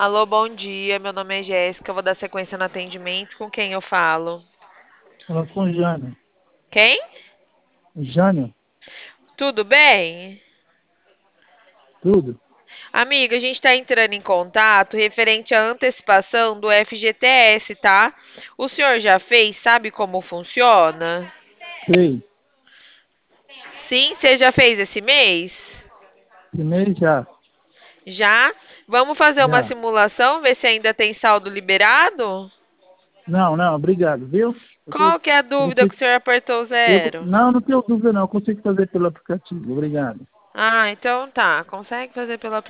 Alô, bom dia. Meu nome é Jéssica. Eu vou dar sequência no atendimento. Com quem eu falo? Fala com o Jânio. Quem? Jânio, Tudo bem? tudo? Amiga, a gente está entrando em contato referente à antecipação do FGTS, tá? O senhor já fez? Sabe como funciona? Sei. Sim, você já fez esse mês? Primeiro já. Já? Vamos fazer uma Já. simulação, ver se ainda tem saldo liberado? Não, não, obrigado, viu? Qual que é a Eu dúvida que o consigo, senhor apertou zero? não tenho dúvida não, eu consigo fazer pelo aplicativo. Obrigado. Ah, então tá. Consegue fazer pelo